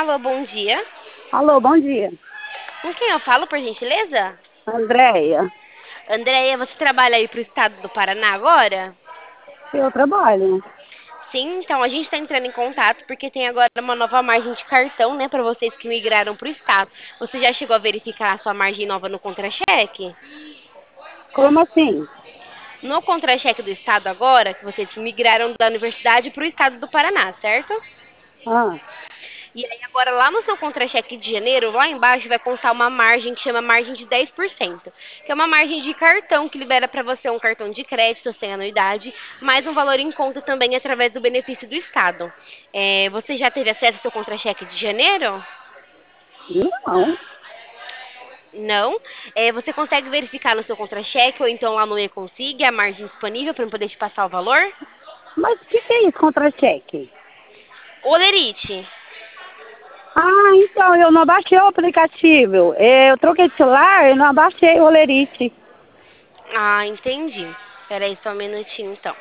Alô, bom dia. Alô, bom dia. Com quem eu falo, por gentileza? Andréia, Andréia, você trabalha aí pro estado do Paraná agora? eu trabalho. Sim, então a gente está entrando em contato porque tem agora uma nova margem de cartão, né, para vocês que migraram pro estado. Você já chegou a verificar a sua margem nova no contra-cheque? Como assim? No contra-cheque do estado agora, que vocês migraram da universidade pro estado do Paraná, certo? Ah, E aí agora lá no seu contra-cheque de janeiro, lá embaixo vai constar uma margem que chama margem de 10%, que é uma margem de cartão que libera para você um cartão de crédito sem anuidade, mais um valor em conta também através do benefício do Estado. Você já teve acesso ao seu contra-cheque de janeiro? não. Não. Você consegue verificar no seu contra-cheque ou então lá no e-consig a margem disponível para eu poder te passar o valor? Mas o que é isso, contra-cheque? Olerite. Ah, então, eu não baixei o aplicativo. Eu troquei de celular e não abaixei o Olerite. Ah, entendi. Espera aí só um minutinho então.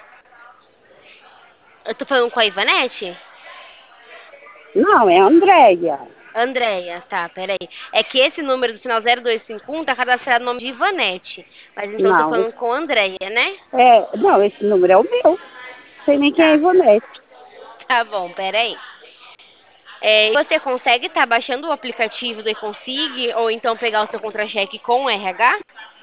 Eu tô falando com a Ivanete? Não, é Andréia. Andréia, tá, peraí. É que esse número do final 0251 tá cadastrado no nome de Ivanete. Mas então eu tô Não, falando com Andréia, né? não, esse número é o meu. Não sei nem quem é Tá, Ivonete. tá bom, peraí. E você consegue estar baixando o aplicativo do eConsig ou então pegar o seu contra-cheque com o RH?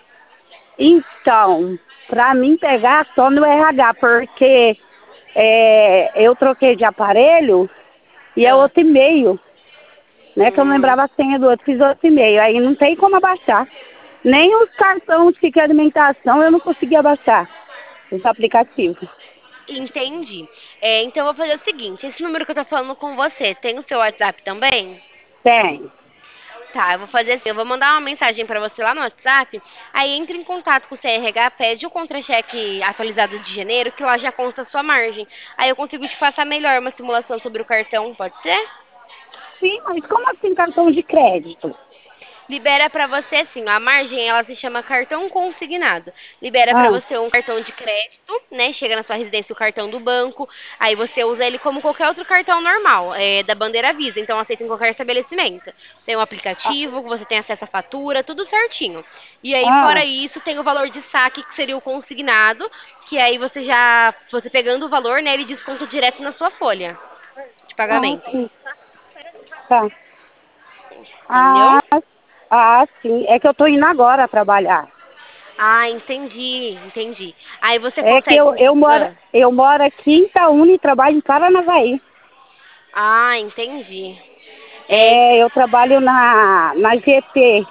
Então, pra mim pegar só no RH, porque eu troquei de aparelho e é Ah, outro e-mail. Né, que eu não hum, lembrava a senha do outro, fiz outro e-mail. Aí não tem como abaixar. Nem os cartões que quer alimentação eu não conseguia abaixar, os aplicativos. entendi. Então eu vou fazer o seguinte, esse número que eu tô falando com você, tem o seu WhatsApp também? Tem. Tá, eu vou fazer assim, eu vou mandar uma mensagem pra você lá no WhatsApp, aí entre em contato com o CRH, pede o contra-cheque atualizado de janeiro, que lá já consta a sua margem. Aí eu consigo te passar melhor uma simulação sobre o cartão, pode ser? Sim, mas como assim cartão de crédito? Libera pra você assim, a margem ela se chama cartão consignado. Libera pra Ah, você um cartão de crédito, né? Chega na sua residência o cartão do banco, aí você usa ele como qualquer outro cartão normal, da bandeira Visa, então aceita em qualquer estabelecimento. Tem um ah, aplicativo, você tem acesso à fatura, tudo certinho. E aí fora ah, isso, tem o valor de saque que seria o consignado, que aí você pegando o valor, né, ele desconta direto na sua folha de pagamento. sim, tá. Entendeu? Ah, sim. É que eu tô indo agora trabalhar. Ah, entendi, entendi. Aí você É que consegue. eu moro aqui em Itaúna e trabalho em Paranavaí. Entendi. É, Eu trabalho na GT.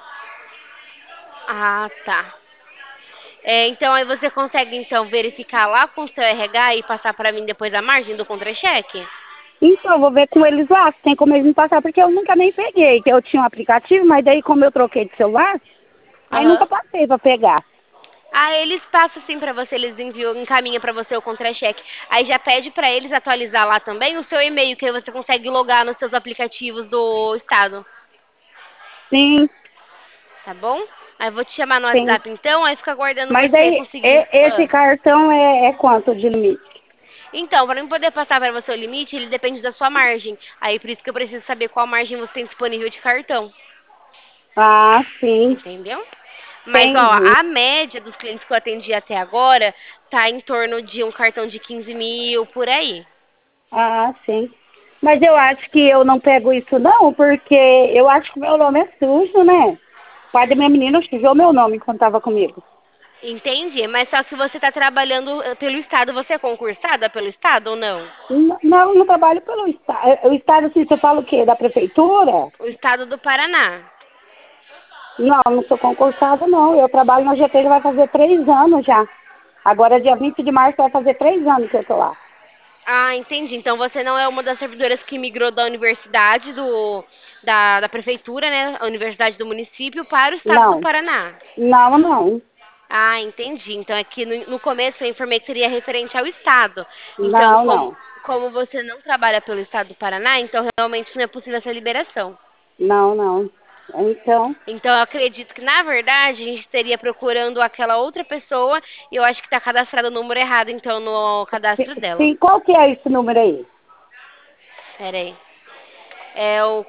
tá. Então aí você consegue então verificar lá com o seu RH e passar para mim depois a margem do contra-cheque? Então, eu vou ver com eles lá, se tem como eles me passar, porque eu nunca nem peguei, que eu tinha um aplicativo, mas daí como eu troquei de celular, aí nunca Aham. passei pra pegar. Eles passam sim para você, eles encaminham para você o contra-cheque. Aí já pede para eles atualizar lá também o seu e-mail, que aí você consegue logar nos seus aplicativos do estado, Sim, tá bom? Aí eu vou te chamar no sim. WhatsApp então, aí fica aguardando Mas você daí, conseguir. esse cartão é quanto de limite? Então, para eu poder passar para você o limite, ele depende da sua margem. Aí por isso que eu preciso saber qual margem você tem disponível de cartão. Ah, sim, Entendeu? Mas, ó, entendi. a média dos clientes que eu atendi até agora tá em torno de um cartão de 15 mil, por aí. Ah, sim. Mas eu acho que eu não pego isso não, porque eu acho que meu nome é sujo, né? O pai da minha menina sujou meu nome quando estava comigo. Entendi. Mas só que você tá trabalhando pelo Estado, você é concursada pelo Estado ou não? Não, eu não trabalho pelo Estado. O Estado, assim, você fala o quê? Da prefeitura? O Estado do Paraná. Não, não sou concursada, não. Eu trabalho na GT já vai fazer 3 anos já. Agora, dia 20 de março, vai fazer 3 anos que eu tô lá. Entendi. Então você não é uma das servidoras que migrou da universidade da prefeitura, né? A universidade do município para o estado do Não, Paraná. não, não. Entendi. Então aqui no começo eu informei que seria referente ao estado. Então, Não, não. como você não trabalha pelo estado do Paraná, então realmente não é possível essa liberação. Não, não. Então, Então eu acredito que na verdade a gente estaria procurando aquela outra pessoa e eu acho que está cadastrado o número errado, então no cadastro dela. sim, qual que é esse número aí? Pera aí. É o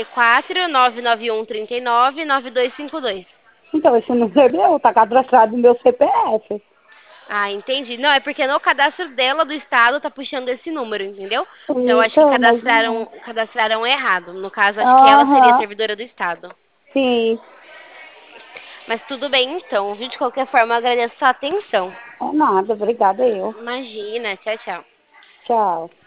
44 991 39 9252. Então, esse número é meu, tá cadastrado no meu CPF. Ah, entendi. Não, é porque no cadastro dela do estado tá puxando esse número, entendeu? Então eu acho que Então, mas não. cadastraram errado. No caso, acho que ela seria Aham, servidora do estado. sim. Mas tudo bem então, viu? De qualquer forma, eu agradeço a sua atenção. É nada, obrigada eu. Imagina, tchau, tchau. Tchau.